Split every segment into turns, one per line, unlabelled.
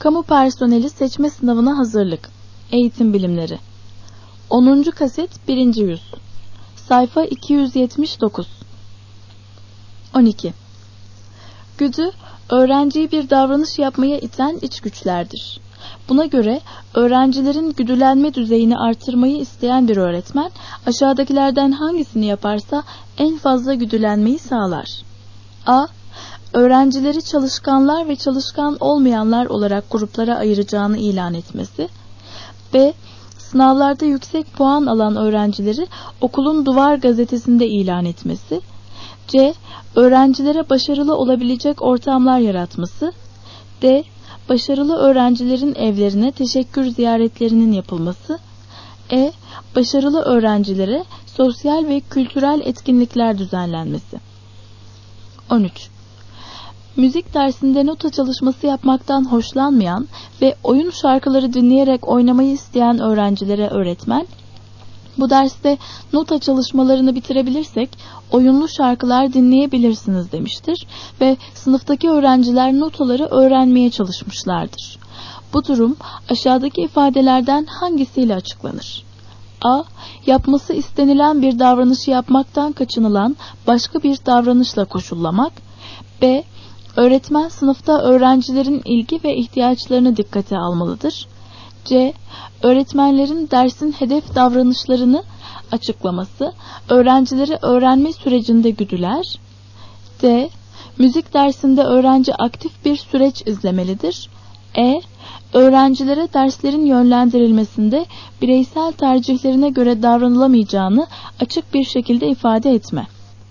Kamu personeli seçme sınavına hazırlık. Eğitim bilimleri. 10. kaset 1. yüz. Sayfa 279. 12. Güdü, öğrenciyi bir davranış yapmaya iten iç güçlerdir. Buna göre öğrencilerin güdülenme düzeyini artırmayı isteyen bir öğretmen, aşağıdakilerden hangisini yaparsa en fazla güdülenmeyi sağlar? A. Öğrencileri çalışkanlar ve çalışkan olmayanlar olarak gruplara ayıracağını ilan etmesi. B. Sınavlarda yüksek puan alan öğrencileri okulun duvar gazetesinde ilan etmesi. C. Öğrencilere başarılı olabilecek ortamlar yaratması. D. Başarılı öğrencilerin evlerine teşekkür ziyaretlerinin yapılması. E. Başarılı öğrencilere sosyal ve kültürel etkinlikler düzenlenmesi. 13. Müzik dersinde nota çalışması yapmaktan hoşlanmayan ve oyun şarkıları dinleyerek oynamayı isteyen öğrencilere öğretmen, bu derste nota çalışmalarını bitirebilirsek oyunlu şarkılar dinleyebilirsiniz demiştir ve sınıftaki öğrenciler notaları öğrenmeye çalışmışlardır. Bu durum aşağıdaki ifadelerden hangisiyle açıklanır? A. Yapması istenilen bir davranışı yapmaktan kaçınılan başka bir davranışla koşullamak. B. Öğretmen sınıfta öğrencilerin ilgi ve ihtiyaçlarını dikkate almalıdır. C. Öğretmenlerin dersin hedef davranışlarını açıklaması, öğrencileri öğrenme sürecinde güdüler. D. Müzik dersinde öğrenci aktif bir süreç izlemelidir. E. Öğrencilere derslerin yönlendirilmesinde bireysel tercihlerine göre davranılamayacağını açık bir şekilde ifade etme.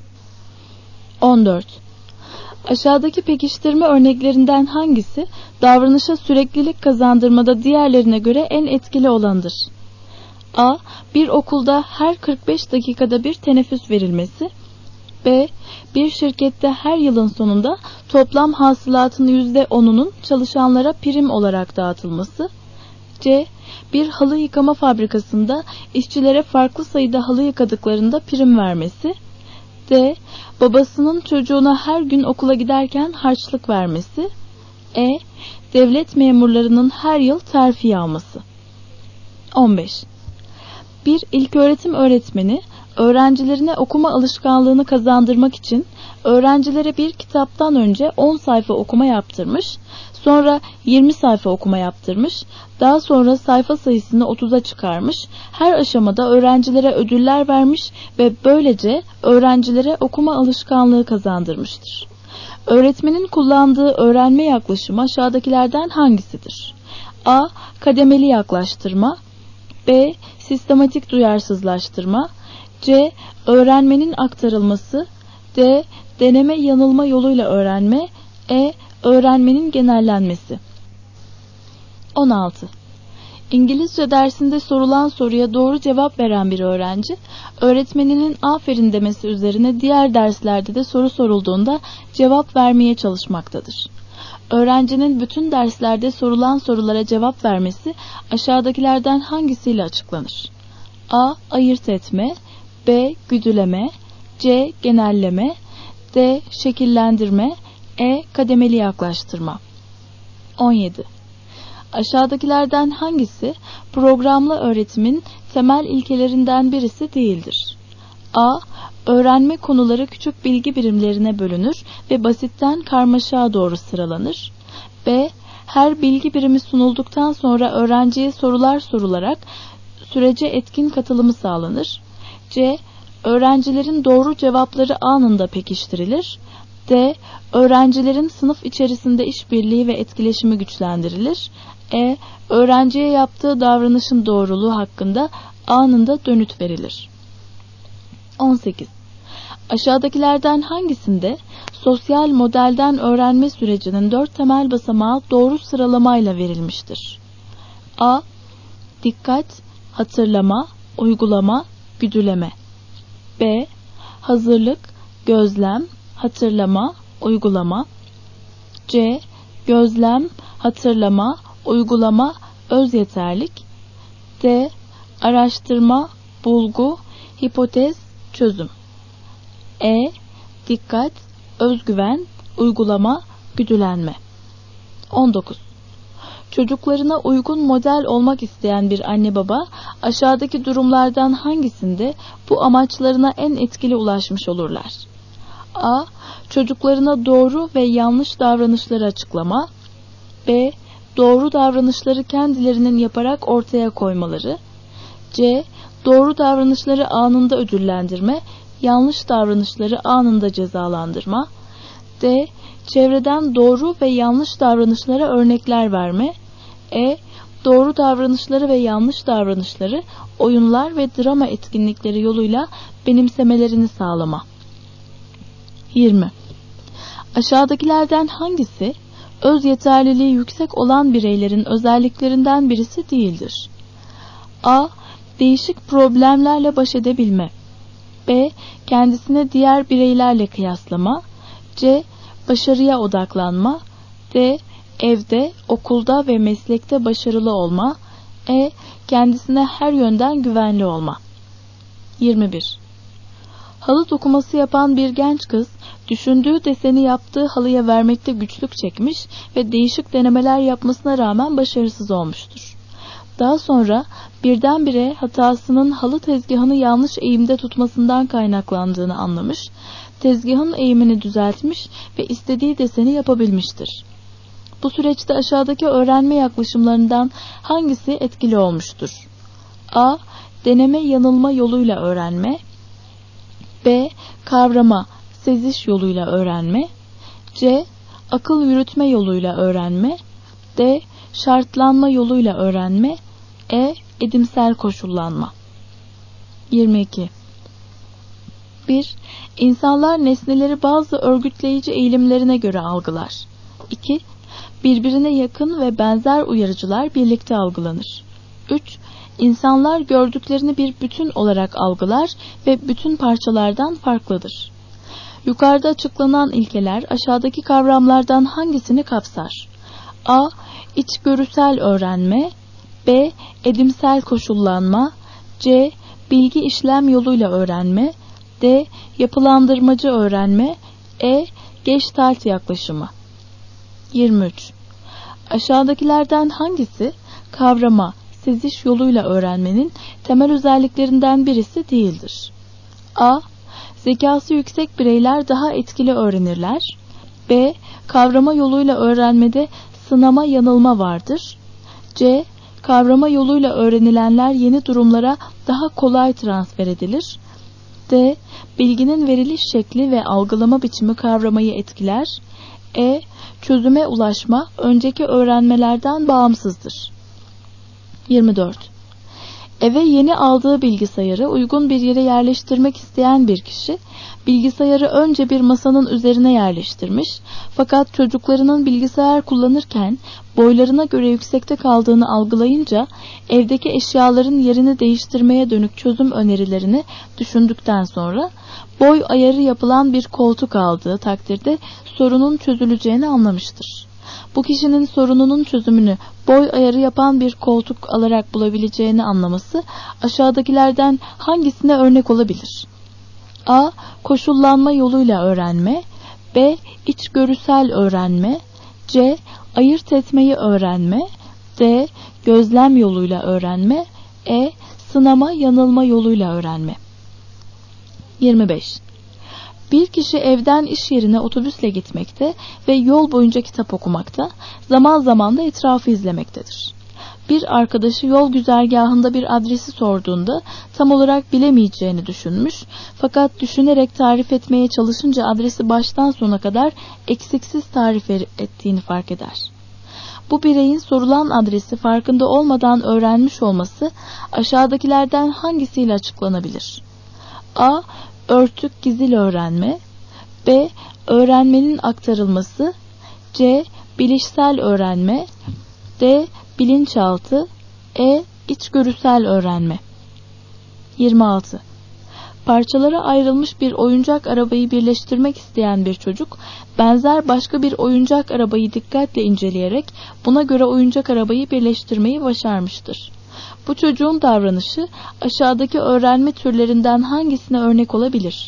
14. Aşağıdaki pekiştirme örneklerinden hangisi davranışa süreklilik kazandırmada diğerlerine göre en etkili olanıdır? A. Bir okulda her 45 dakikada bir teneffüs verilmesi. B. Bir şirkette her yılın sonunda toplam hasılatın %10'unun çalışanlara prim olarak dağıtılması. C. Bir halı yıkama fabrikasında işçilere farklı sayıda halı yıkadıklarında prim vermesi. D. Babasının çocuğuna her gün okula giderken harçlık vermesi. E. Devlet memurlarının her yıl terfi alması. 15. Bir ilköğretim öğretmeni, öğrencilerine okuma alışkanlığını kazandırmak için öğrencilere bir kitaptan önce 10 sayfa okuma yaptırmış, sonra 20 sayfa okuma yaptırmış, daha sonra sayfa sayısını 30'a çıkarmış, her aşamada öğrencilere ödüller vermiş ve böylece öğrencilere okuma alışkanlığı kazandırmıştır. Öğretmenin kullandığı öğrenme yaklaşımı aşağıdakilerden hangisidir? A. Kademeli yaklaştırma. B. Sistematik duyarsızlaştırma. C. Öğrenmenin aktarılması. D. Deneme yanılma yoluyla öğrenme. E. Öğrenmenin genellenmesi. 16. İngilizce dersinde sorulan soruya doğru cevap veren bir öğrenci, öğretmeninin aferin demesi üzerine diğer derslerde de soru sorulduğunda cevap vermeye çalışmaktadır. Öğrencinin bütün derslerde sorulan sorulara cevap vermesi aşağıdakilerden hangisiyle açıklanır? A. Ayırt etme. B. Güdüleme. C. Genelleme. D. Şekillendirme. E. Kademeli yaklaştırma. 17. Aşağıdakilerden hangisi programlı öğretimin temel ilkelerinden birisi değildir? A. Öğrenme konuları küçük bilgi birimlerine bölünür ve basitten karmaşığa doğru sıralanır. B. Her bilgi birimi sunulduktan sonra öğrenciye sorular sorularak sürece etkin katılımı sağlanır. C. Öğrencilerin doğru cevapları anında pekiştirilir. D. Öğrencilerin sınıf içerisinde işbirliği ve etkileşimi güçlendirilir. E. Öğrenciye yaptığı davranışın doğruluğu hakkında anında dönüt verilir. 18. Aşağıdakilerden hangisinde sosyal modelden öğrenme sürecinin 4 temel basamağı doğru sıralamayla verilmiştir? A. Dikkat, hatırlama, uygulama, güdüleme. B. Hazırlık, gözlem, hatırlama, uygulama. C. Gözlem, hatırlama, uygulama, özyeterlik. D. Araştırma, bulgu, hipotez, çözüm. E. Dikkat, özgüven, uygulama, güdülenme. 19. Çocuklarına uygun model olmak isteyen bir anne baba, aşağıdaki durumlardan hangisinde bu amaçlarına en etkili ulaşmış olurlar? A. Çocuklarına doğru ve yanlış davranışları açıklama. B. Doğru davranışları kendilerinin yaparak ortaya koymaları. C. Doğru davranışları anında ödüllendirme, yanlış davranışları anında cezalandırma. D. Çevreden doğru ve yanlış davranışlara örnekler verme. E. Doğru davranışları ve yanlış davranışları oyunlar ve drama etkinlikleri yoluyla benimsemelerini sağlama. 20. Aşağıdakilerden hangisi öz yeterliliği yüksek olan bireylerin özelliklerinden birisi değildir? A. Değişik problemlerle baş edebilme. B. Kendisine diğer bireylerle kıyaslama. C. Başarıya odaklanma. D. Evde, okulda ve meslekte başarılı olma. E. Kendisine her yönden güvenli olma. 21. Halı dokuması yapan bir genç kız, düşündüğü deseni yaptığı halıya vermekte güçlük çekmiş ve değişik denemeler yapmasına rağmen başarısız olmuştur. Daha sonra birdenbire hatasının halı tezgahını yanlış eğimde tutmasından kaynaklandığını anlamış, tezgahın eğimini düzeltmiş ve istediği deseni yapabilmiştir. Bu süreçte aşağıdaki öğrenme yaklaşımlarından hangisi etkili olmuştur? A. Deneme yanılma yoluyla öğrenme. B. Kavrama, seziş yoluyla öğrenme. C. Akıl yürütme yoluyla öğrenme. D. Şartlanma yoluyla öğrenme. E. Edimsel koşullanma. 22. 1. İnsanlar nesneleri bazı örgütleyici eğilimlerine göre algılar. 2. Birbirine yakın ve benzer uyarıcılar birlikte algılanır. 3. İnsanlar gördüklerini bir bütün olarak algılar ve bütün parçalardan farklıdır. Yukarıda açıklanan ilkeler aşağıdaki kavramlardan hangisini kapsar? A. İçgörüsel öğrenme. B. Edimsel koşullanma. C. Bilgi işlem yoluyla öğrenme. D. Yapılandırmacı öğrenme. E. Gestalt yaklaşımı. 23. Aşağıdakilerden hangisi kavrama, seziş yoluyla öğrenmenin temel özelliklerinden birisi değildir? A. Zekası yüksek bireyler daha etkili öğrenirler. B. Kavrama yoluyla öğrenmede sınama yanılma vardır. C. Kavrama yoluyla öğrenilenler yeni durumlara daha kolay transfer edilir. D. Bilginin veriliş şekli ve algılama biçimi kavramayı etkiler. E. Çözüme ulaşma önceki öğrenmelerden bağımsızdır. 24. Eve yeni aldığı bilgisayarı uygun bir yere yerleştirmek isteyen bir kişi, bilgisayarı önce bir masanın üzerine yerleştirmiş, fakat çocuklarının bilgisayar kullanırken boylarına göre yüksekte kaldığını algılayınca, evdeki eşyaların yerini değiştirmeye dönük çözüm önerilerini düşündükten sonra, boy ayarı yapılan bir koltuk aldığı takdirde sorunun çözüleceğini anlamıştır. Bu kişinin sorununun çözümünü boy ayarı yapan bir koltuk alarak bulabileceğini anlaması aşağıdakilerden hangisine örnek olabilir? A. Koşullanma yoluyla öğrenme. B. İçgörüsel öğrenme. C. Ayırt etmeyi öğrenme. D. Gözlem yoluyla öğrenme. E. Sınama yanılma yoluyla öğrenme. 25. Bir kişi evden iş yerine otobüsle gitmekte ve yol boyunca kitap okumakta, zaman zaman da etrafı izlemektedir. Bir arkadaşı yol güzergahında bir adresi sorduğunda tam olarak bilemeyeceğini düşünmüş, fakat düşünerek tarif etmeye çalışınca adresi baştan sona kadar eksiksiz tarif ettiğini fark eder. Bu bireyin sorulan adresi farkında olmadan öğrenmiş olması aşağıdakilerden hangisiyle açıklanabilir? A. Örtük gizil öğrenme. B. Öğrenmenin aktarılması. C. Bilişsel öğrenme. D. Bilinçaltı. E. İçgörüsel öğrenme. 26. Parçalara ayrılmış bir oyuncak arabayı birleştirmek isteyen bir çocuk, benzer başka bir oyuncak arabayı dikkatle inceleyerek buna göre oyuncak arabayı birleştirmeyi başarmıştır. Bu çocuğun davranışı aşağıdaki öğrenme türlerinden hangisine örnek olabilir?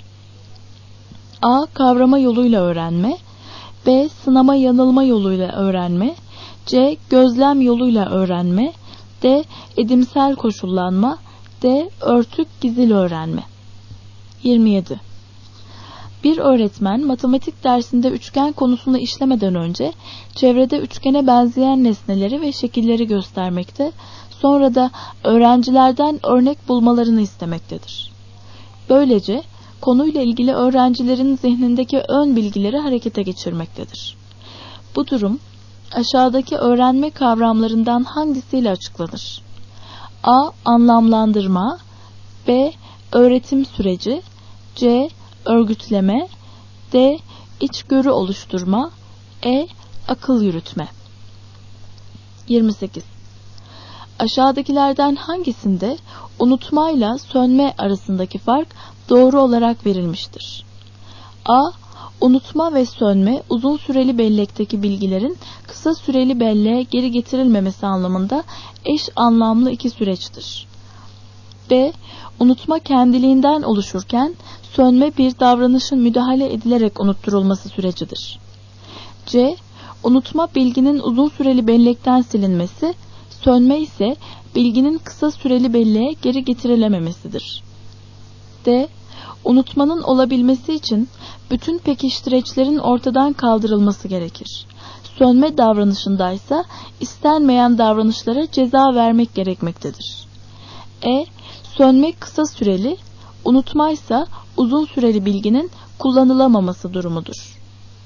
A. Kavrama yoluyla öğrenme. B. Sınama yanılma yoluyla öğrenme. C. Gözlem yoluyla öğrenme. D. Edimsel koşullanma. D. Örtük gizil öğrenme. 27. Bir öğretmen matematik dersinde üçgen konusunu işlemeden önce çevrede üçgene benzeyen nesneleri ve şekilleri göstermekte, sonra da öğrencilerden örnek bulmalarını istemektedir. Böylece konuyla ilgili öğrencilerin zihnindeki ön bilgileri harekete geçirmektedir. Bu durum aşağıdaki öğrenme kavramlarından hangisiyle açıklanır? A. Anlamlandırma. B. Öğretim süreci. C. Örgütleme. D. İçgörü oluşturma. E. Akıl yürütme. 28. Aşağıdakilerden hangisinde unutmayla sönme arasındaki fark doğru olarak verilmiştir? A. Unutma ve sönme uzun süreli bellekteki bilgilerin kısa süreli belleğe geri getirilmemesi anlamında eş anlamlı iki süreçtir. B. Unutma kendiliğinden oluşurken sönme bir davranışın müdahale edilerek unutturulması sürecidir. C. Unutma bilginin uzun süreli bellekten silinmesi, sönme ise bilginin kısa süreli belleğe geri getirilememesidir. D. Unutmanın olabilmesi için bütün pekiştireçlerin ortadan kaldırılması gerekir. Sönme davranışındaysa istenmeyen davranışlara ceza vermek gerekmektedir. E. Sönme kısa süreli, unutmaysa uzun süreli bilginin kullanılamaması durumudur.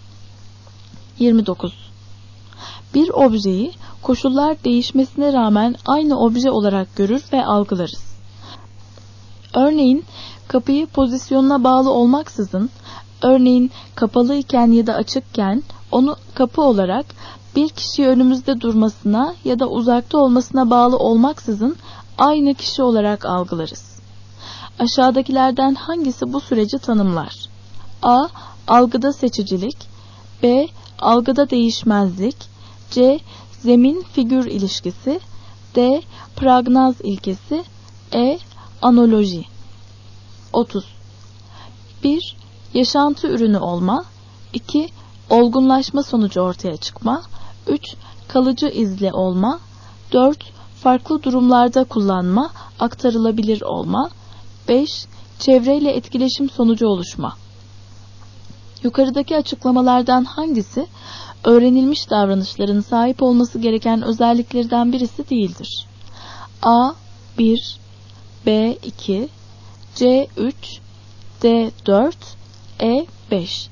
29. Bir objeyi koşullar değişmesine rağmen aynı obje olarak görür ve algılarız. Örneğin kapıyı pozisyonuna bağlı olmaksızın, örneğin kapalıyken ya da açıkken onu kapı olarak bir kişi önümüzde durmasına ya da uzakta olmasına bağlı olmaksızın aynı kişi olarak algılarız. Aşağıdakilerden hangisi bu süreci tanımlar? A. Algıda seçicilik. B. Algıda değişmezlik. C. Zemin figür ilişkisi. D. Pragnaz ilkesi. E. Analoji. 30. 1. Yaşantı ürünü olma. 2. Olgunlaşma sonucu ortaya çıkma. 3. Kalıcı izle olma. 4. Farklı durumlarda kullanma, aktarılabilir olma. 5. Çevreyle etkileşim sonucu oluşma. Yukarıdaki açıklamalardan hangisi öğrenilmiş davranışların sahip olması gereken özelliklerden birisi değildir? A. 1. B. 2. C. 3. D. 4. E. 5.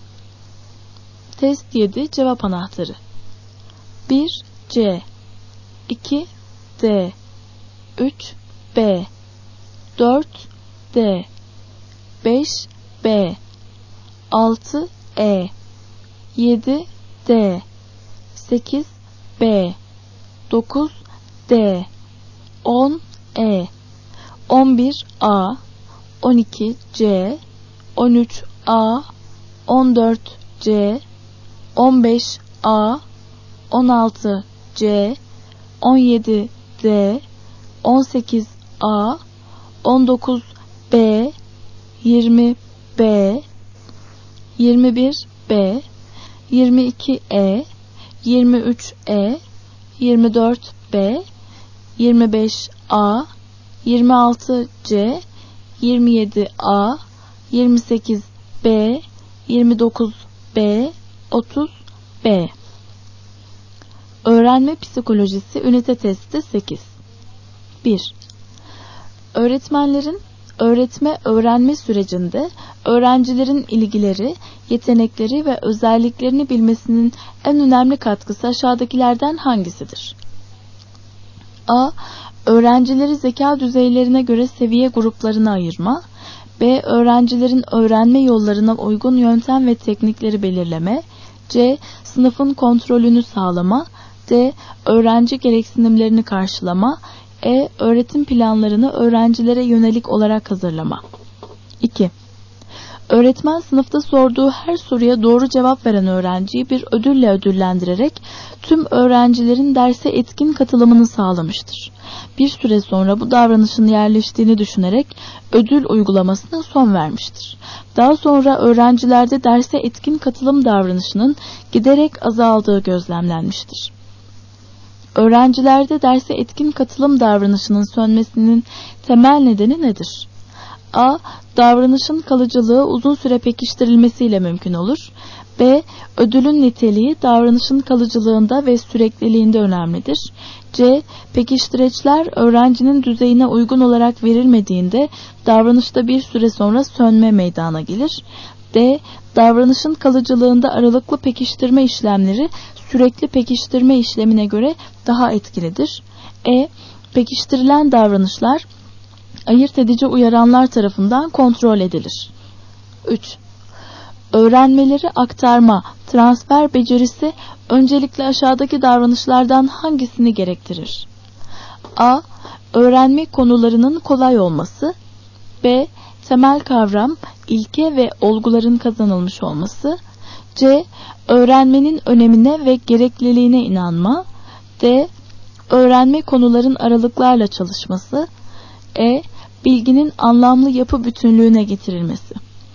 Test 7 cevap anahtarı. 1. C. 2. D. 3. B. 4. D. 5. B. 6. E. 7. D. 8. B. 9. D. 10. E. 11. A. 12. C. 13. A. 14. C. 15. A. 16. C. 17. D. 18. A. 19. B. 20. B. 21. B. 22. E. 23. E. 24. B. 25. A. 26. C. 27. A. 28. B. 29. B. 30. B. Öğrenme psikolojisi ünite testi 8. 1. Öğretmenlerin öğretme-öğrenme sürecinde öğrencilerin ilgileri, yetenekleri ve özelliklerini bilmesinin en önemli katkısı aşağıdakilerden hangisidir? A. Öğrencileri zeka düzeylerine göre seviye gruplarına ayırma. B. Öğrencilerin öğrenme yollarına uygun yöntem ve teknikleri belirleme. C. Sınıfın kontrolünü sağlama. D. Öğrenci gereksinimlerini karşılama. E. Öğretim planlarını öğrencilere yönelik olarak hazırlama. 2. Öğretmen sınıfta sorduğu her soruya doğru cevap veren öğrenciyi bir ödülle ödüllendirerek tüm öğrencilerin derse etkin katılımını sağlamıştır. Bir süre sonra bu davranışın yerleştiğini düşünerek ödül uygulamasına son vermiştir. Daha sonra öğrencilerde derse etkin katılım davranışının giderek azaldığı gözlemlenmiştir. Öğrencilerde derse etkin katılım davranışının sönmesinin temel nedeni nedir? A. Davranışın kalıcılığı uzun süre pekiştirilmesiyle mümkün olur. B. Ödülün niteliği davranışın kalıcılığında ve sürekliliğinde önemlidir. C. Pekiştireçler öğrencinin düzeyine uygun olarak verilmediğinde davranışta bir süre sonra sönme meydana gelir. D. Davranışın kalıcılığında aralıklı pekiştirme işlemleri sürekli pekiştirme işlemine göre daha etkilidir. E. Pekiştirilen davranışlar ayırt edici uyaranlar tarafından kontrol edilir. 3. Öğrenmeleri aktarma, transfer becerisi öncelikle aşağıdaki davranışlardan hangisini gerektirir? A. Öğrenme konularının kolay olması. B. Temel kavram, ilke ve olguların kazanılmış olması. C. Öğrenmenin önemine ve gerekliliğine inanma. D. Öğrenme konuların aralıklarla çalışması. E. Bilginin anlamlı yapı bütünlüğüne getirilmesi.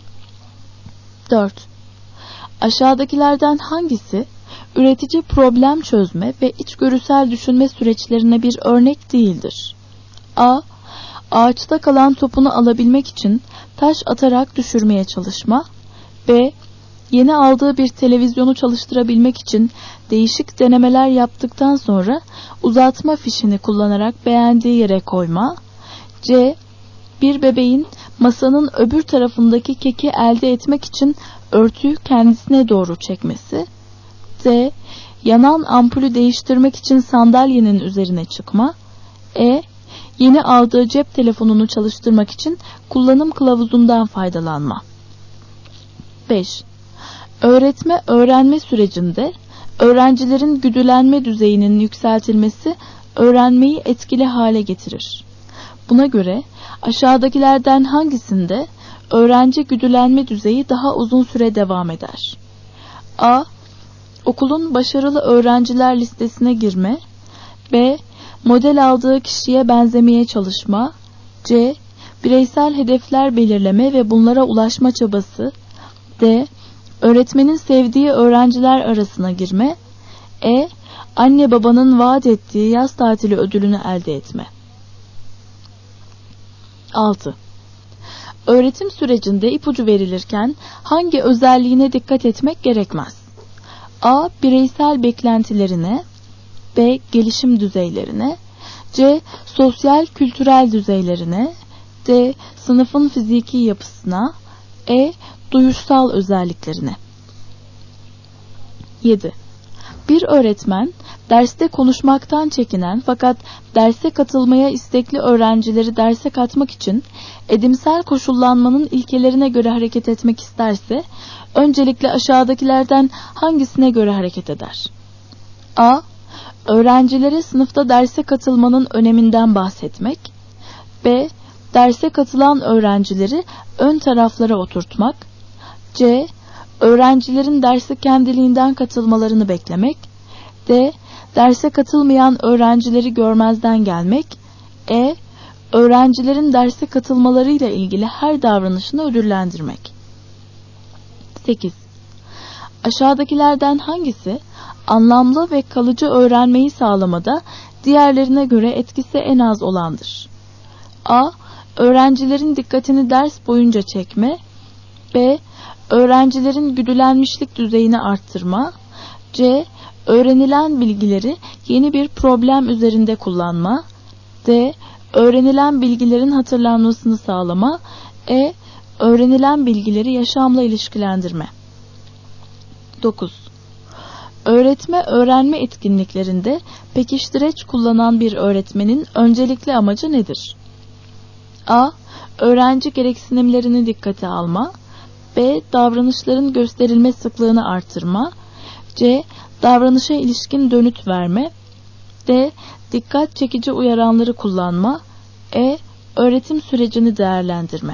4. Aşağıdakilerden hangisi üretici problem çözme ve içgörüsel düşünme süreçlerine bir örnek değildir? A. Ağaçta kalan topunu alabilmek için taş atarak düşürmeye çalışma. B. Yeni aldığı bir televizyonu çalıştırabilmek için değişik denemeler yaptıktan sonra uzatma fişini kullanarak beğendiği yere koyma. C. Bir bebeğin masanın öbür tarafındaki keki elde etmek için örtüyü kendisine doğru çekmesi. D. Yanan ampulü değiştirmek için sandalyenin üzerine çıkma. E. Yeni aldığı cep telefonunu çalıştırmak için kullanım kılavuzundan faydalanma. 5. Öğretme-öğrenme sürecinde öğrencilerin güdülenme düzeyinin yükseltilmesi öğrenmeyi etkili hale getirir. Buna göre aşağıdakilerden hangisinde öğrenci güdülenme düzeyi daha uzun süre devam eder? A. Okulun başarılı öğrenciler listesine girme. B. Model aldığı kişiye benzemeye çalışma. C. Bireysel hedefler belirleme ve bunlara ulaşma çabası. D. Öğretmenin sevdiği öğrenciler arasına girme. E. Anne babanın vaat ettiği yaz tatili ödülünü elde etme. 6. Öğretim sürecinde ipucu verilirken hangi özelliğine dikkat etmek gerekmez? A. Bireysel beklentilerine. B. Gelişim düzeylerine. C. Sosyal kültürel düzeylerine. D. Sınıfın fiziki yapısına. E. Duyuşsal özelliklerine. 7. Bir öğretmen derste konuşmaktan çekinen fakat derse katılmaya istekli öğrencileri derse katmak için edimsel koşullanmanın ilkelerine göre hareket etmek isterse öncelikle aşağıdakilerden hangisine göre hareket eder? A. Öğrencilere sınıfta derse katılmanın öneminden bahsetmek. B. Derse katılan öğrencileri ön taraflara oturtmak. C. Öğrencilerin derse kendiliğinden katılmalarını beklemek. D. Derse katılmayan öğrencileri görmezden gelmek. E. Öğrencilerin derse katılmalarıyla ilgili her davranışını ödüllendirmek. 8. Aşağıdakilerden hangisi anlamlı ve kalıcı öğrenmeyi sağlamada diğerlerine göre etkisi en az olandır? A. Öğrencilerin dikkatini ders boyunca çekme. B. Öğrencilerin güdülenmişlik düzeyini arttırma. C. Öğrenilen bilgileri yeni bir problem üzerinde kullanma. D. Öğrenilen bilgilerin hatırlanmasını sağlama. E. Öğrenilen bilgileri yaşamla ilişkilendirme. 9. Öğretme-öğrenme etkinliklerinde pekiştireç kullanan bir öğretmenin öncelikli amacı nedir? A. Öğrenci gereksinimlerini dikkate alma. B. Davranışların gösterilme sıklığını artırma. C. Davranışa ilişkin dönüt verme. D. Dikkat çekici uyaranları kullanma. E. Öğretim sürecini değerlendirme.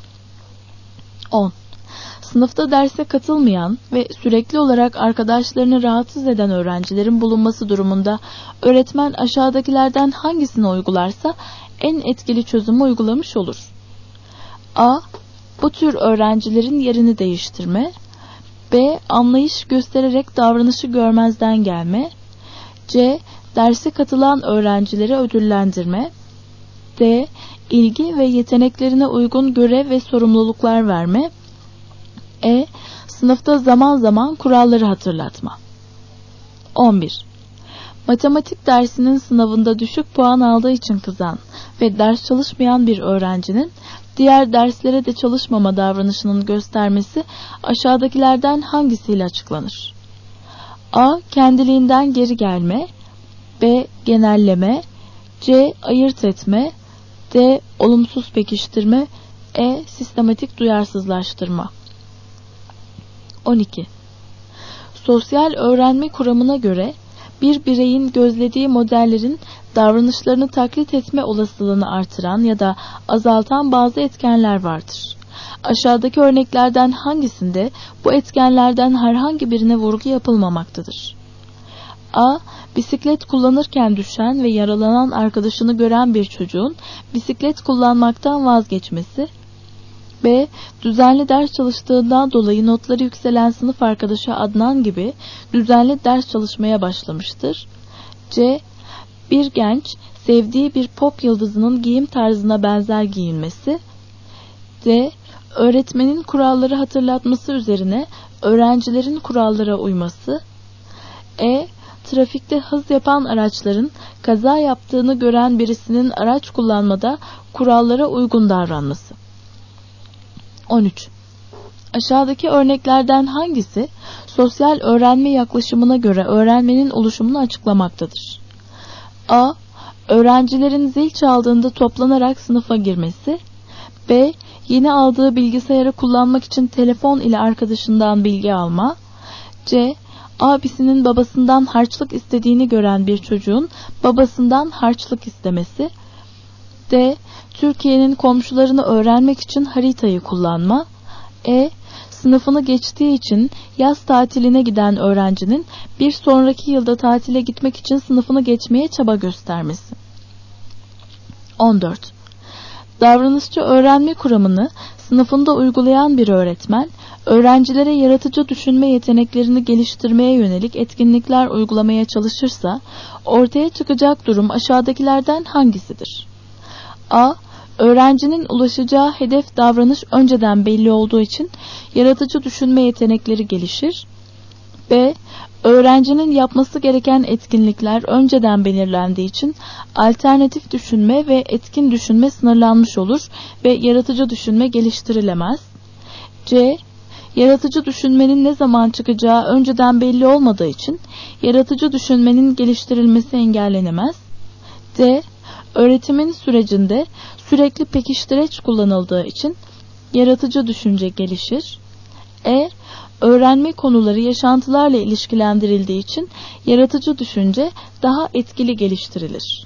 10. Sınıfta derse katılmayan ve sürekli olarak arkadaşlarını rahatsız eden öğrencilerin bulunması durumunda öğretmen aşağıdakilerden hangisini uygularsa en etkili çözümü uygulamış olur? A. Bu tür öğrencilerin yerini değiştirme. B. Anlayış göstererek davranışı görmezden gelme. C. derse katılan öğrencileri ödüllendirme. D. İlgi ve yeteneklerine uygun görev ve sorumluluklar verme. E. Sınıfta zaman zaman kuralları hatırlatma. 11. Matematik dersinin sınavında düşük puan aldığı için kızan ve ders çalışmayan bir öğrencinin diğer derslere de çalışmama davranışının göstermesi aşağıdakilerden hangisiyle açıklanır? A. Kendiliğinden geri gelme. B. Genelleme. C. Ayırt etme. D. Olumsuz pekiştirme. E. Sistematik duyarsızlaştırma. 12. Sosyal öğrenme kuramına göre bir bireyin gözlediği modellerin davranışlarını taklit etme olasılığını artıran ya da azaltan bazı etkenler vardır. Aşağıdaki örneklerden hangisinde bu etkenlerden herhangi birine vurgu yapılmamaktadır? A. Bisiklet kullanırken düşen ve yaralanan arkadaşını gören bir çocuğun bisiklet kullanmaktan vazgeçmesi. B. Düzenli ders çalıştığından dolayı notları yükselen sınıf arkadaşı Adnan gibi düzenli ders çalışmaya başlamıştır. C. Bir genç sevdiği bir pop yıldızının giyim tarzına benzer giyinmesi. D. Öğretmenin kuralları hatırlatması üzerine öğrencilerin kurallara uyması. E. Trafikte hız yapan araçların kaza yaptığını gören birisinin araç kullanmada kurallara uygun davranması. 13. Aşağıdaki örneklerden hangisi sosyal öğrenme yaklaşımına göre öğrenmenin oluşumunu açıklamaktadır? A. Öğrencilerin zil çaldığında toplanarak sınıfa girmesi. B. Yeni aldığı bilgisayarı kullanmak için telefon ile arkadaşından bilgi alma. C. Abisinin babasından harçlık istediğini gören bir çocuğun babasından harçlık istemesi. D. Türkiye'nin komşularını öğrenmek için haritayı kullanma. E. Sınıfını geçtiği için yaz tatiline giden öğrencinin bir sonraki yılda tatile gitmek için sınıfını geçmeye çaba göstermesi. 14. Davranışçı öğrenme kuramını sınıfında uygulayan bir öğretmen, öğrencilere yaratıcı düşünme yeteneklerini geliştirmeye yönelik etkinlikler uygulamaya çalışırsa, ortaya çıkacak durum aşağıdakilerden hangisidir? A. Öğrencinin ulaşacağı hedef davranış önceden belli olduğu için yaratıcı düşünme yetenekleri gelişir. B. Öğrencinin yapması gereken etkinlikler önceden belirlendiği için alternatif düşünme ve etkin düşünme sınırlanmış olur ve yaratıcı düşünme geliştirilemez. C. Yaratıcı düşünmenin ne zaman çıkacağı önceden belli olmadığı için yaratıcı düşünmenin geliştirilmesi engellenemez. D. Öğretimin sürecinde sürekli pekiştireç kullanıldığı için yaratıcı düşünce gelişir. E. Öğrenme konuları yaşantılarla ilişkilendirildiği için yaratıcı düşünce daha etkili geliştirilir.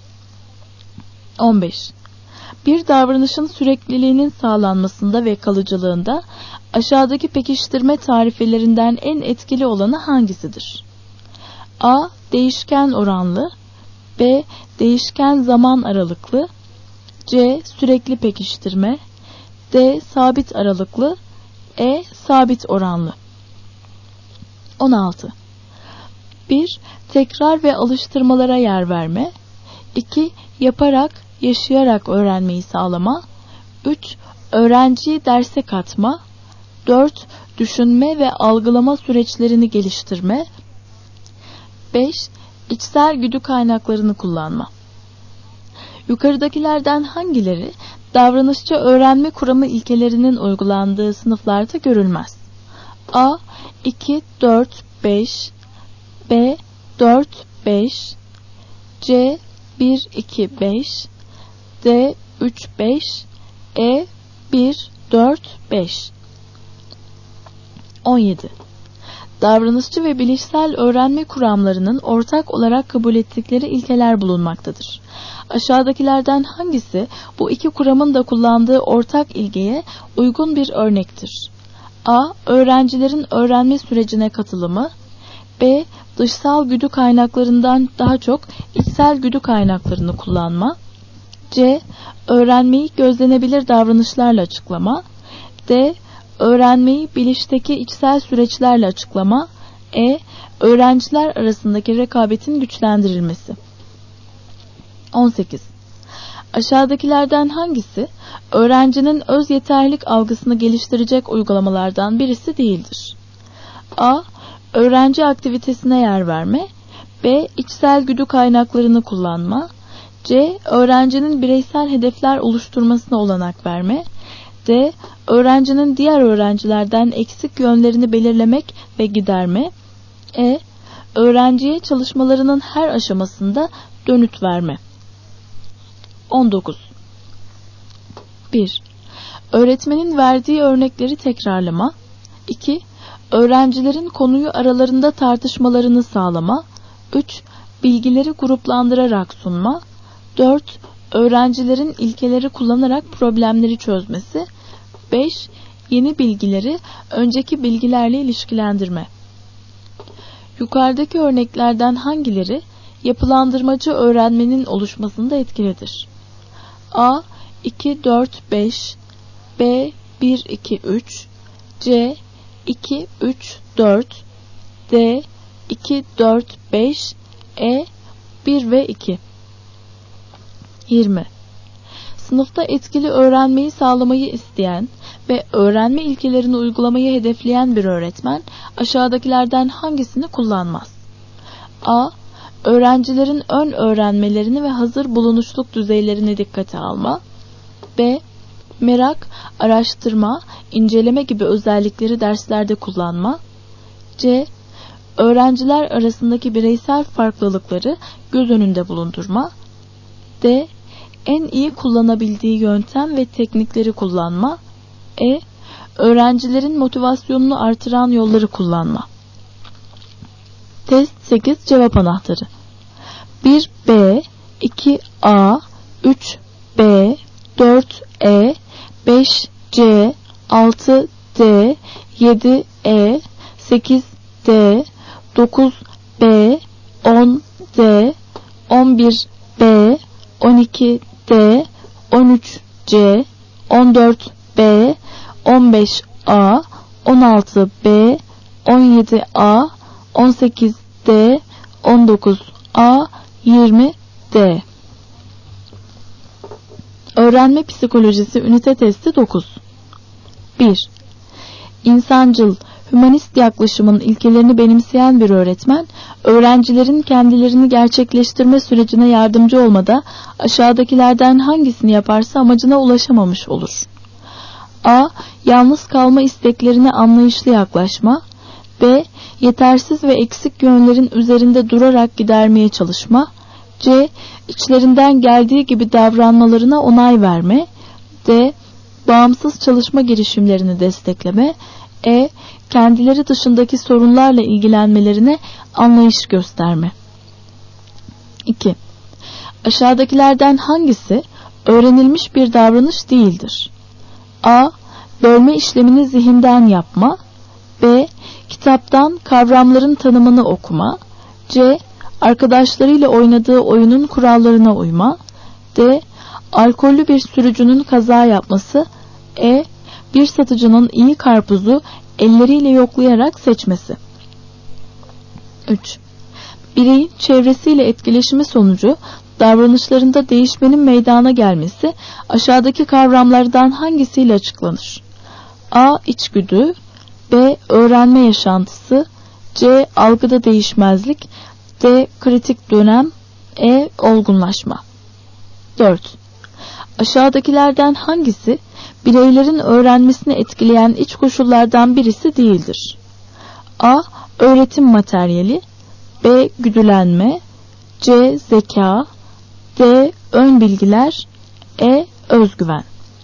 15. Bir davranışın sürekliliğinin sağlanmasında ve kalıcılığında aşağıdaki pekiştirme tarifelerinden en etkili olanı hangisidir? A. Değişken oranlı. B. Değişken zaman aralıklı. C. Sürekli pekiştirme. D. Sabit aralıklı. E. Sabit oranlı. 16. 1. Tekrar ve alıştırmalara yer verme. 2. Yaparak, yaşayarak öğrenmeyi sağlama. 3. Öğrenciyi derse katma. 4. Düşünme ve algılama süreçlerini geliştirme. 5. İçsel güdü kaynaklarını kullanma. Yukarıdakilerden hangileri davranışçı öğrenme kuramı ilkelerinin uygulandığı sınıflarda görülmez? A. 2, 4, 5. B. 4, 5. C. 1, 2, 5. D. 3, 5. E. 1, 4, 5. 17. Davranışçı ve bilişsel öğrenme kuramlarının ortak olarak kabul ettikleri ilkeler bulunmaktadır. Aşağıdakilerden hangisi bu iki kuramın da kullandığı ortak ilkeye uygun bir örnektir? A. Öğrencilerin öğrenme sürecine katılımı. B. Dışsal güdü kaynaklarından daha çok içsel güdü kaynaklarını kullanma. C. Öğrenmeyi gözlenebilir davranışlarla açıklama. D. Öğrenmeyi bilişteki içsel süreçlerle açıklama. Öğrenciler arasındaki rekabetin güçlendirilmesi. 18. Aşağıdakilerden hangisi öğrencinin öz yeterlilik algısını geliştirecek uygulamalardan birisi değildir? A. Öğrenci aktivitesine yer verme. B. İçsel güdü kaynaklarını kullanma. C. Öğrencinin bireysel hedefler oluşturmasına olanak verme. D. Öğrencinin diğer öğrencilerden eksik yönlerini belirlemek ve giderme. E. Öğrenciye çalışmalarının her aşamasında dönüt verme. 19. 1. Öğretmenin verdiği örnekleri tekrarlama. 2. Öğrencilerin konuyu aralarında tartışmalarını sağlama. 3. Bilgileri gruplandırarak sunma. 4. Öğrencilerin ilkeleri kullanarak problemleri çözmesi. 5. Yeni bilgileri önceki bilgilerle ilişkilendirme. Yukarıdaki örneklerden hangileri yapılandırmacı öğrenmenin oluşmasında etkilidir? A. 2, 4, 5 B. 1, 2, 3 C. 2, 3, 4 D. 2, 4, 5 E. 1 ve 2. 20. Sınıfta etkili öğrenmeyi sağlamayı isteyen ve öğrenme ilkelerini uygulamayı hedefleyen bir öğretmen aşağıdakilerden hangisini kullanmaz? A. Öğrencilerin ön öğrenmelerini ve hazır bulunuşluk düzeylerini dikkate alma. B. Merak, araştırma, inceleme gibi özellikleri derslerde kullanma. C. Öğrenciler arasındaki bireysel farklılıkları göz önünde bulundurma. D. En iyi kullanabildiği yöntem ve teknikleri kullanma. E. Öğrencilerin motivasyonunu artıran yolları kullanma. Test 8 cevap anahtarı. 1B, 2A, 3B, 4E, 5C, 6D, 7E, 8D, 9B, 10D, 11B, 12D, 13C, 14B, 15A, 16B, 17A, 18D, 19A, 20D. Öğrenme psikolojisi ünite testi 9. 1. İnsancıl, hümanist yaklaşımın ilkelerini benimseyen bir öğretmen, öğrencilerin kendilerini gerçekleştirme sürecine yardımcı olmada aşağıdakilerden hangisini yaparsa amacına ulaşamamış olur? A. Yalnız kalma isteklerine anlayışlı yaklaşma. B. Yetersiz ve eksik yönlerin üzerinde durarak gidermeye çalışma. C. İçlerinden geldiği gibi davranmalarına onay verme. D. Bağımsız çalışma girişimlerini destekleme. E. Kendileri dışındaki sorunlarla ilgilenmelerine anlayış gösterme. 2. Aşağıdakilerden hangisi öğrenilmiş bir davranış değildir? A. Bölme işlemini zihinden yapma. B. Kitaptan kavramların tanımını okuma. C. Arkadaşlarıyla oynadığı oyunun kurallarına uyma. D. Alkollü bir sürücünün kaza yapması. E. Bir satıcının iyi karpuzu elleriyle yoklayarak seçmesi. 3. Bireyin çevresiyle etkileşimi sonucu davranışlarında değişmenin meydana gelmesi aşağıdaki kavramlardan hangisiyle açıklanır? A. İçgüdü. B. Öğrenme yaşantısı. C. Algıda değişmezlik. D. Kritik dönem. E. Olgunlaşma. 4. Aşağıdakilerden hangisi bireylerin öğrenmesini etkileyen iç koşullardan birisi değildir? A. Öğretim materyali. B. Güdülenme. C. Zeka. D. Ön bilgiler. E. Özgüven.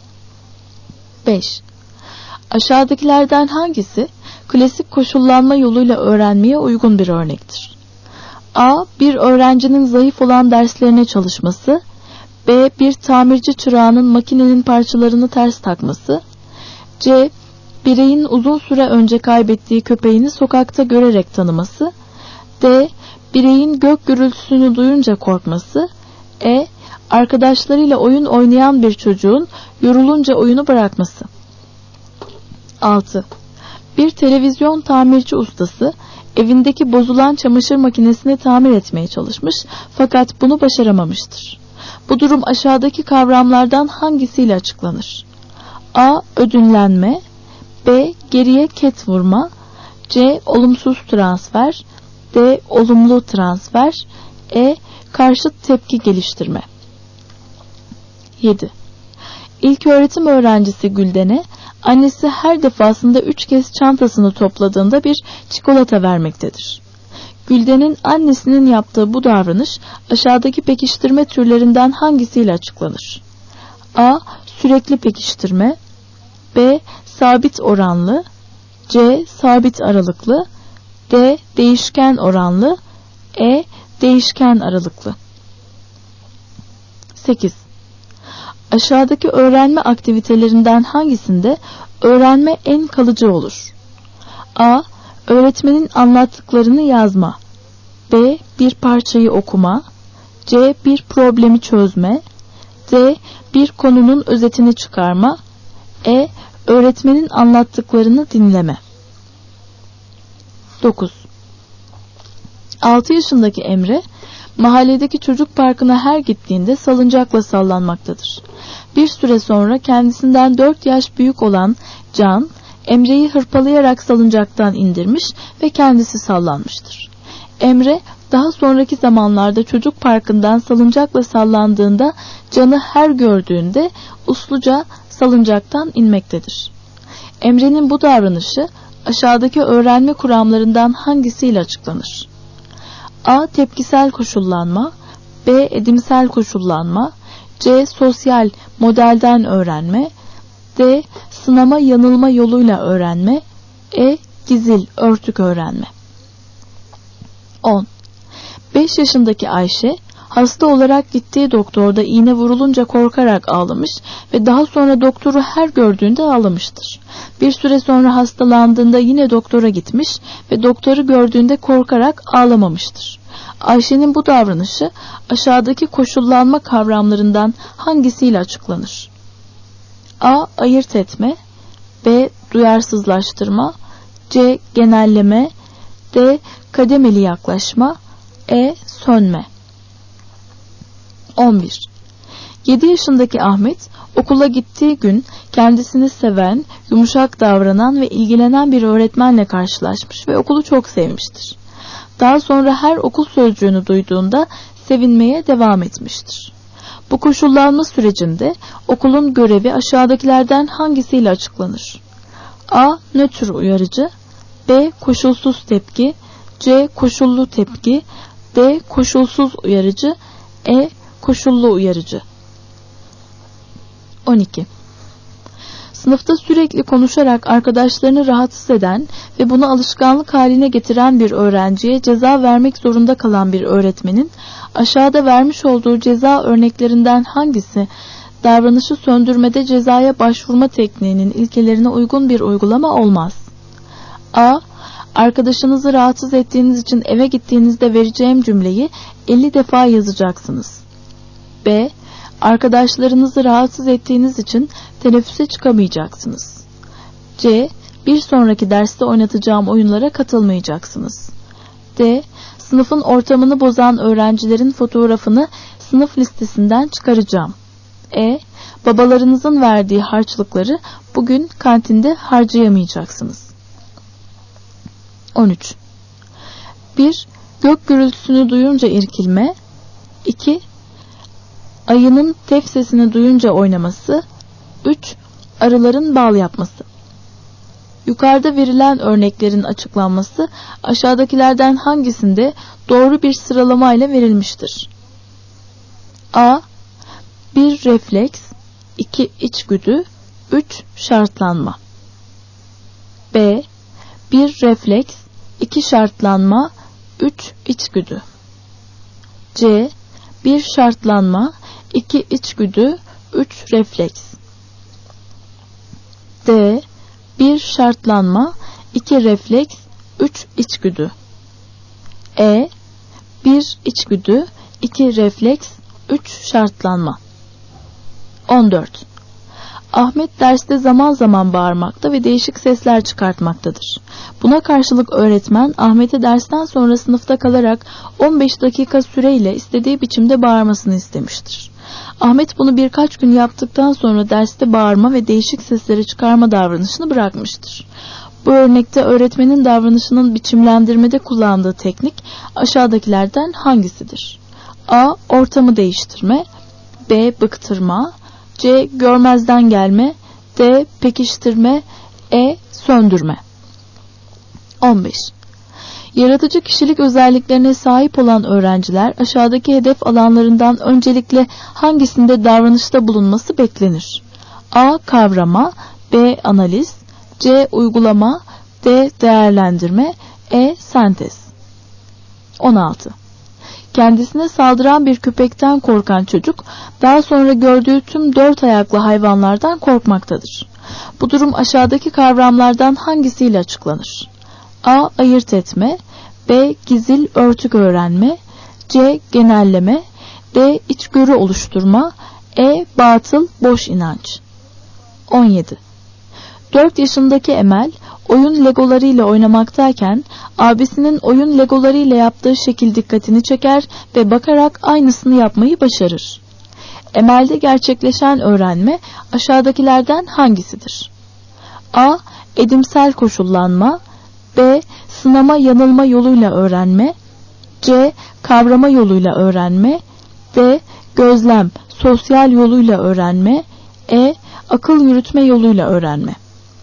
5. Aşağıdakilerden hangisi klasik koşullanma yoluyla öğrenmeye uygun bir örnektir? A. Bir öğrencinin zayıf olan derslerine çalışması. B. Bir tamirci çırağının makinenin parçalarını ters takması. C. Bireyin uzun süre önce kaybettiği köpeğini sokakta görerek tanıması. D. Bireyin gök gürültüsünü duyunca korkması. E. Arkadaşlarıyla oyun oynayan bir çocuğun yorulunca oyunu bırakması. 6. Bir televizyon tamirci ustası evindeki bozulan çamaşır makinesini tamir etmeye çalışmış fakat bunu başaramamıştır. Bu durum aşağıdaki kavramlardan hangisiyle açıklanır? A. Ödünlenme, B. Geriye ket vurma, C. Olumsuz transfer, D. Olumlu transfer, E. Karşıt tepki geliştirme. 7. İlköğretim öğrencisi Gülden'e annesi her defasında 3 kez çantasını topladığında bir çikolata vermektedir. Gülden'in annesinin yaptığı bu davranış aşağıdaki pekiştirme türlerinden hangisiyle açıklanır? A. Sürekli pekiştirme, B. Sabit oranlı, C. Sabit aralıklı, D. Değişken oranlı, E. Değişken aralıklı. 8. Aşağıdaki öğrenme aktivitelerinden hangisinde öğrenme en kalıcı olur? A. Öğretmenin anlattıklarını yazma, B. Bir parçayı okuma, C. Bir problemi çözme, D. Bir konunun özetini çıkarma, E. Öğretmenin anlattıklarını dinleme. 9. 6 yaşındaki Emre, mahalledeki çocuk parkına her gittiğinde salıncakla sallanmaktadır. Bir süre sonra kendisinden 4 yaş büyük olan Can, Emre'yi hırpalayarak salıncaktan indirmiş ve kendisi sallanmıştır. Emre, daha sonraki zamanlarda çocuk parkından salıncakla sallandığında Can'ı her gördüğünde usluca salıncaktan inmektedir. Emre'nin bu davranışı aşağıdaki öğrenme kuramlarından hangisiyle açıklanır? A. Tepkisel koşullanma, B. Edimsel koşullanma, C. Sosyal modelden öğrenme, D. Sınama yanılma yoluyla öğrenme, E. Gizil örtük öğrenme. 10. 5 yaşındaki Ayşe, hasta olarak gittiği doktorda iğne vurulunca korkarak ağlamış ve daha sonra doktoru her gördüğünde ağlamıştır. Bir süre sonra hastalandığında yine doktora gitmiş ve doktoru gördüğünde korkarak ağlamamıştır. Ayşe'nin bu davranışı aşağıdaki koşullanma kavramlarından hangisiyle açıklanır? A. Ayırt etme, B. Duyarsızlaştırma, C. Genelleme, D. Kademeli yaklaşma, E. Sönme. 11. 7 yaşındaki Ahmet, okula gittiği gün kendisini seven, yumuşak davranan ve ilgilenen bir öğretmenle karşılaşmış ve okulu çok sevmiştir. Daha sonra her okul sözcüğünü duyduğunda sevinmeye devam etmiştir. Bu koşullanma sürecinde okulun görevi aşağıdakilerden hangisiyle açıklanır? A. Nötr uyarıcı, B. Koşulsuz tepki, C. Koşullu tepki, D. Koşulsuz uyarıcı, E. Koşullu uyarıcı. 12. Sınıfta sürekli konuşarak arkadaşlarını rahatsız eden ve bunu alışkanlık haline getiren bir öğrenciye ceza vermek zorunda kalan bir öğretmenin aşağıda vermiş olduğu ceza örneklerinden hangisi davranışı söndürmede cezaya başvurma tekniğinin ilkelerine uygun bir uygulama olmaz? A. Arkadaşınızı rahatsız ettiğiniz için eve gittiğinizde vereceğim cümleyi 50 defa yazacaksınız. B. Arkadaşlarınızı rahatsız ettiğiniz için teneffüse çıkamayacaksınız. C. Bir sonraki derste oynatacağım oyunlara katılmayacaksınız. D. Sınıfın ortamını bozan öğrencilerin fotoğrafını sınıf listesinden çıkaracağım. E. Babalarınızın verdiği harçlıkları bugün kantinde harcayamayacaksınız. 13. 1. Gök gürültüsünü duyunca irkilme. 2. Ayının tef sesini duyunca oynaması. 3. Arıların bal yapması. Yukarıda verilen örneklerin açıklanması aşağıdakilerden hangisinde doğru bir sıralama ile verilmiştir? A. 1 refleks, 2 içgüdü, 3 şartlanma. B. 1 refleks, 2 şartlanma, 3 içgüdü. C. 1 şartlanma, 2 içgüdü, 3 refleks. D. 1 şartlanma, 2 refleks, 3 içgüdü. E. 1 içgüdü, 2 refleks, 3 şartlanma. 14. Ahmet derste zaman zaman bağırmakta ve değişik sesler çıkartmaktadır. Buna karşılık öğretmen Ahmet'e dersten sonra sınıfta kalarak 15 dakika süreyle istediği biçimde bağırmasını istemiştir. Ahmet bunu birkaç gün yaptıktan sonra derste bağırma ve değişik sesleri çıkarma davranışını bırakmıştır. Bu örnekte öğretmenin davranışının biçimlendirmede kullandığı teknik aşağıdakilerden hangisidir? A. Ortamı değiştirme, B. Bıktırma, C. Görmezden gelme, D. Pekiştirme, E. Söndürme. 15. Yaratıcı kişilik özelliklerine sahip olan öğrenciler aşağıdaki hedef alanlarından öncelikle hangisinde davranışta bulunması beklenir? A. Kavrama, B. Analiz, C. Uygulama, D. Değerlendirme, E. Sentez. 16. Kendisine saldıran bir köpekten korkan çocuk, daha sonra gördüğü tüm 4 ayaklı hayvanlardan korkmaktadır. Bu durum aşağıdaki kavramlardan hangisiyle açıklanır? A. Ayırt etme, B. Gizil örtük öğrenme, C. Genelleme, D. İçgörü oluşturma, E. Batıl boş inanç. 17. 4 yaşındaki Emel, oyun legolarıyla oynamaktayken, abisinin oyun legolarıyla yaptığı şekil dikkatini çeker ve bakarak aynısını yapmayı başarır. Emel'de gerçekleşen öğrenme aşağıdakilerden hangisidir? A. Edimsel koşullanma, B. Sınama yanılma yoluyla öğrenme, C. Kavrama yoluyla öğrenme, D. Gözlem, sosyal yoluyla öğrenme, E. Akıl yürütme yoluyla öğrenme.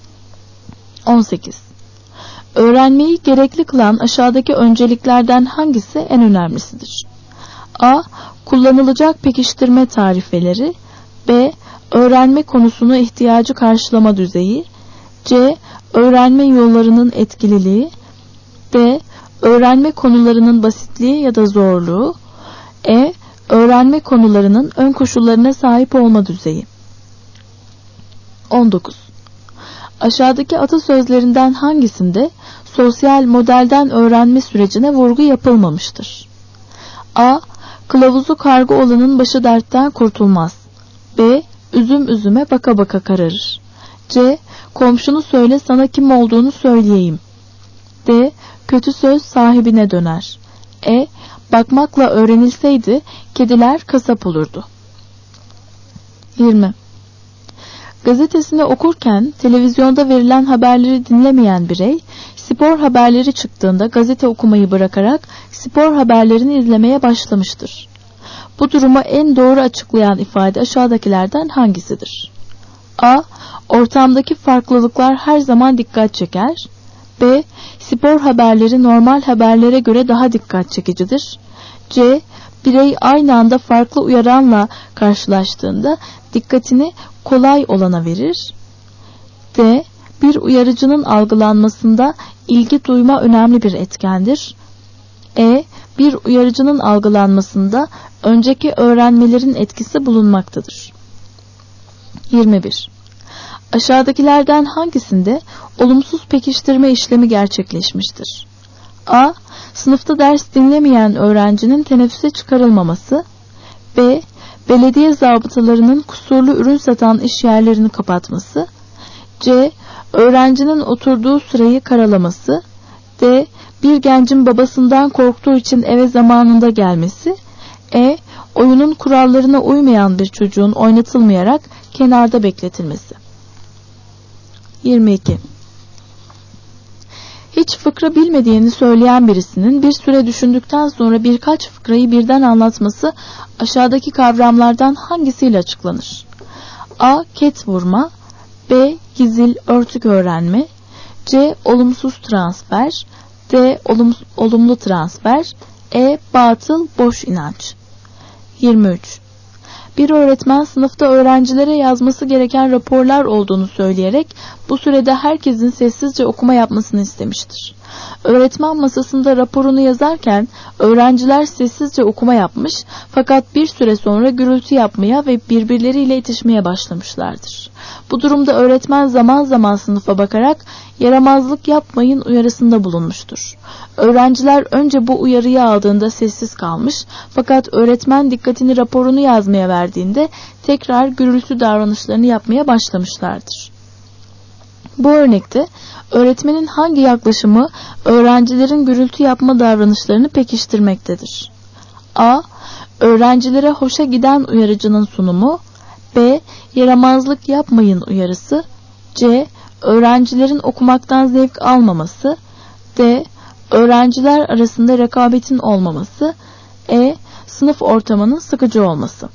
18. Öğrenmeyi gerekli kılan aşağıdaki önceliklerden hangisi en önemlisidir? A. Kullanılacak pekiştirme tarifeleri, B. Öğrenme konusunu ihtiyacı karşılama düzeyi, C. Öğrenme yollarının etkililiği, D. Öğrenme konularının basitliği ya da zorluğu, E. Öğrenme konularının ön koşullarına sahip olma düzeyi. 19. Aşağıdaki atasözlerinden hangisinde sosyal modelden öğrenme sürecine vurgu yapılmamıştır? A. Kılavuzu karga olanın başı dertten kurtulmaz. B. Üzüm üzüme baka baka kararır. C. Komşunu söyle sana kim olduğunu söyleyeyim. D. Kötü söz sahibine döner. E. Bakmakla öğrenilseydi kediler kasap olurdu. 20. Gazetesini okurken televizyonda verilen haberleri dinlemeyen birey, spor haberleri çıktığında gazete okumayı bırakarak spor haberlerini izlemeye başlamıştır. Bu durumu en doğru açıklayan ifade aşağıdakilerden hangisidir? A. Ortamdaki farklılıklar her zaman dikkat çeker. B. Spor haberleri normal haberlere göre daha dikkat çekicidir. C. Birey aynı anda farklı uyaranla karşılaştığında dikkatini kolay olana verir. D. Bir uyarıcının algılanmasında ilgi duyma önemli bir etkendir. E. Bir uyarıcının algılanmasında önceki öğrenmelerin etkisi bulunmaktadır. 21. Aşağıdakilerden hangisinde olumsuz pekiştirme işlemi gerçekleşmiştir? A. Sınıfta ders dinlemeyen öğrencinin teneffüse çıkarılmaması. B. Belediye zabıtalarının kusurlu ürün satan iş yerlerini kapatması. C. Öğrencinin oturduğu sırayı karalaması. D. Bir gencin babasından korktuğu için eve zamanında gelmesi. E. Oyunun kurallarına uymayan bir çocuğun oynatılmayarak kenarda bekletilmesi. 22. Hiç fıkra bilmediğini söyleyen birisinin bir süre düşündükten sonra birkaç fıkrayı birden anlatması aşağıdaki kavramlardan hangisiyle açıklanır? A. Ket vurma, B. Gizil örtük öğrenme, C. Olumsuz transfer, D. Olumlu transfer, E. Batıl boş inanç. 23. Bir öğretmen sınıfta öğrencilere yazması gereken raporlar olduğunu söyleyerek bu sürede herkesin sessizce okuma yapmasını istemiştir. Öğretmen masasında raporunu yazarken öğrenciler sessizce okuma yapmış fakat bir süre sonra gürültü yapmaya ve birbirleriyle itişmeye başlamışlardır. Bu durumda öğretmen zaman zaman sınıfa bakarak yaramazlık yapmayın uyarısında bulunmuştur. Öğrenciler önce bu uyarıyı aldığında sessiz kalmış, fakat öğretmen dikkatini raporunu yazmaya verdiğinde tekrar gürültü davranışlarını yapmaya başlamışlardır. Bu örnekte öğretmenin hangi yaklaşımı öğrencilerin gürültü yapma davranışlarını pekiştirmektedir? A. Öğrencilere hoşa giden uyarıcının sunumu. B. Yaramazlık yapmayın uyarısı. C. Öğrencilerin okumaktan zevk almaması. D. Öğrenciler arasında rekabetin olmaması. E. Sınıf ortamının sıkıcı olması.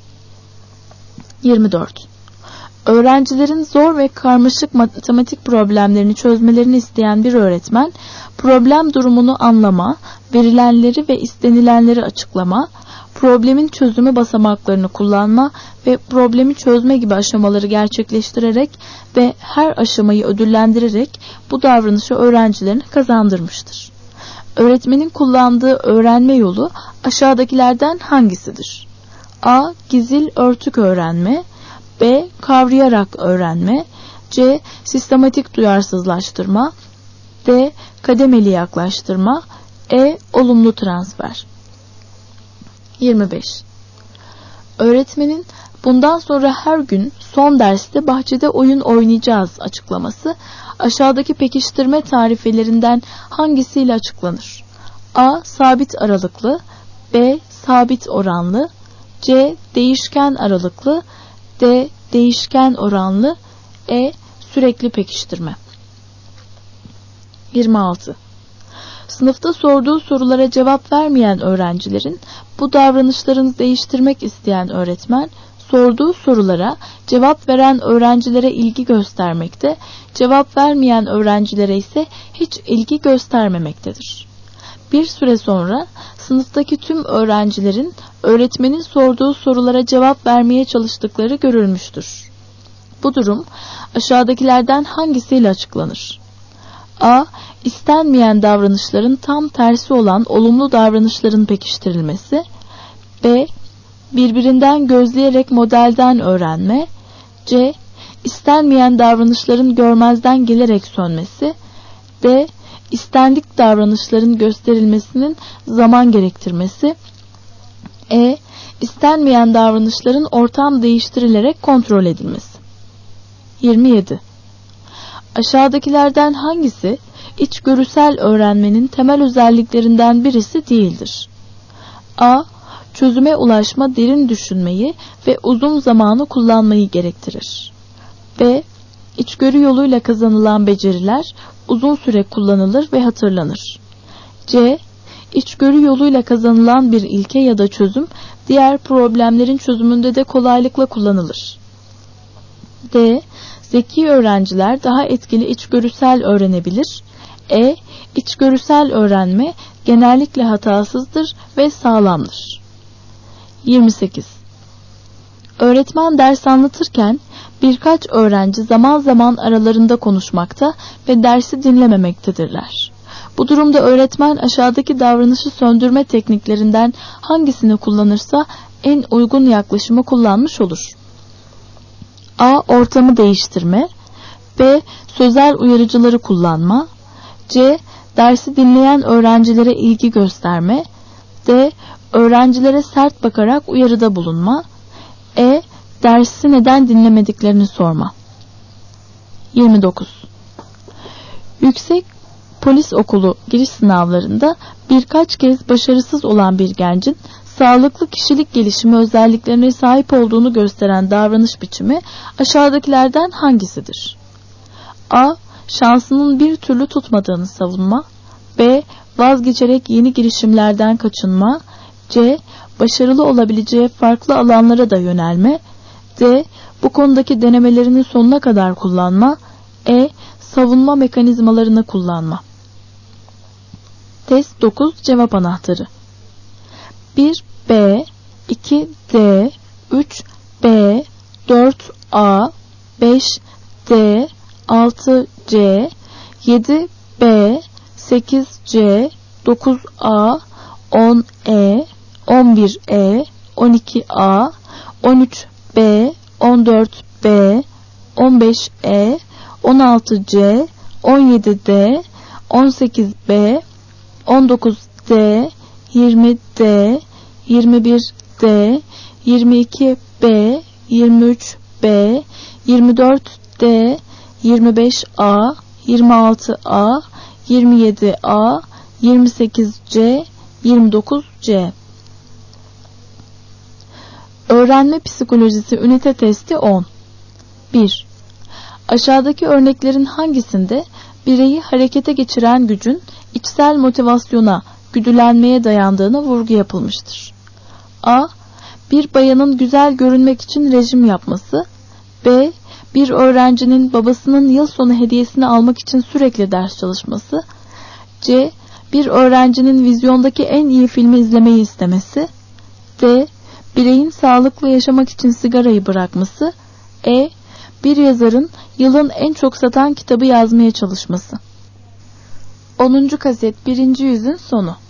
24. Öğrencilerin zor ve karmaşık matematik problemlerini çözmelerini isteyen bir öğretmen, problem durumunu anlama, verilenleri ve istenilenleri açıklama, problemin çözümü basamaklarını kullanma ve problemi çözme gibi aşamaları gerçekleştirerek ve her aşamayı ödüllendirerek bu davranışı öğrencilerine kazandırmıştır. Öğretmenin kullandığı öğrenme yolu aşağıdakilerden hangisidir? A. Gizil örtük öğrenme. B. Kavrayarak öğrenme. C. Sistematik duyarsızlaştırma. D. Kademeli yaklaştırma. E. Olumlu transfer. 25. Öğretmenin bundan sonra her gün son derste bahçede oyun oynayacağız açıklaması aşağıdaki pekiştirme tarifelerinden hangisiyle açıklanır? A. Sabit aralıklı. B. Sabit oranlı. C. Değişken aralıklı. D. Değişken oranlı. E. Sürekli pekiştirme. 26. Sınıfta sorduğu sorulara cevap vermeyen öğrencilerin bu davranışlarını değiştirmek isteyen öğretmen, sorduğu sorulara cevap veren öğrencilere ilgi göstermekte, cevap vermeyen öğrencilere ise hiç ilgi göstermemektedir. Bir süre sonra sınıftaki tüm öğrencilerin öğretmenin sorduğu sorulara cevap vermeye çalıştıkları görülmüştür. Bu durum aşağıdakilerden hangisiyle açıklanır? A. İstenmeyen davranışların tam tersi olan olumlu davranışların pekiştirilmesi. B. Birbirinden gözleyerek modelden öğrenme. C. İstenmeyen davranışların görmezden gelerek sönmesi. D. İstendik davranışların gösterilmesinin zaman gerektirmesi. E. İstenmeyen davranışların ortam değiştirilerek kontrol edilmesi. 27. Aşağıdakilerden hangisi içgörüsel öğrenmenin temel özelliklerinden birisi değildir? A. Çözüme ulaşma derin düşünmeyi ve uzun zamanı kullanmayı gerektirir. B. İçgörü yoluyla kazanılan beceriler uzun süre kullanılır ve hatırlanır. C. İçgörü yoluyla kazanılan bir ilke ya da çözüm diğer problemlerin çözümünde de kolaylıkla kullanılır. D. Zeki öğrenciler daha etkili içgörüsel öğrenebilir. E. İçgörüsel öğrenme genellikle hatasızdır ve sağlamdır. 28. Öğretmen ders anlatırken birkaç öğrenci zaman zaman aralarında konuşmakta ve dersi dinlememektedirler. Bu durumda öğretmen aşağıdaki davranışı söndürme tekniklerinden hangisini kullanırsa en uygun yaklaşımı kullanmış olur. A. Ortamı değiştirme. B. Sözel uyarıcıları kullanma. C. Dersi dinleyen öğrencilere ilgi gösterme. D. Öğrencilere sert bakarak uyarıda bulunma. E. Dersi neden dinlemediklerini sorma. 29. Yüksek Polis Okulu giriş sınavlarında birkaç kez başarısız olan bir gencin sağlıklı kişilik gelişimi özelliklerine sahip olduğunu gösteren davranış biçimi aşağıdakilerden hangisidir? A. Şansının bir türlü tutmadığını savunma. B. Vazgeçerek yeni girişimlerden kaçınma. C. Başarılı olabileceği farklı alanlara da yönelme. D. Bu konudaki denemelerini sonuna kadar kullanma. E. Savunma mekanizmalarını kullanma. Test 9 cevap anahtarı. 1B, 2D, 3B, 4A, 5D, 6C, 7B, 8C, 9A, 10E, 11E, 12A, 13B, 14B, 15E, 16C, 17D, 18B, 19D, 20D, 21D, 22B, 23B, 24D, 25A, 26A, 27A, 28C, 29C. Öğrenme psikolojisi ünite testi 10. 1. Aşağıdaki örneklerin hangisinde bireyi harekete geçiren gücün içsel motivasyona, güdülenmeye dayandığına vurgu yapılmıştır? A. Bir bayanın güzel görünmek için rejim yapması. B. Bir öğrencinin babasının yıl sonu hediyesini almak için sürekli ders çalışması. C. Bir öğrencinin vizyondaki en iyi filmi izlemeyi istemesi. D. Bireyin sağlıklı yaşamak için sigarayı bırakması. E. Bir yazarın yılın en çok satan kitabı yazmaya çalışması. 10. kaset 1. yüzün sonu.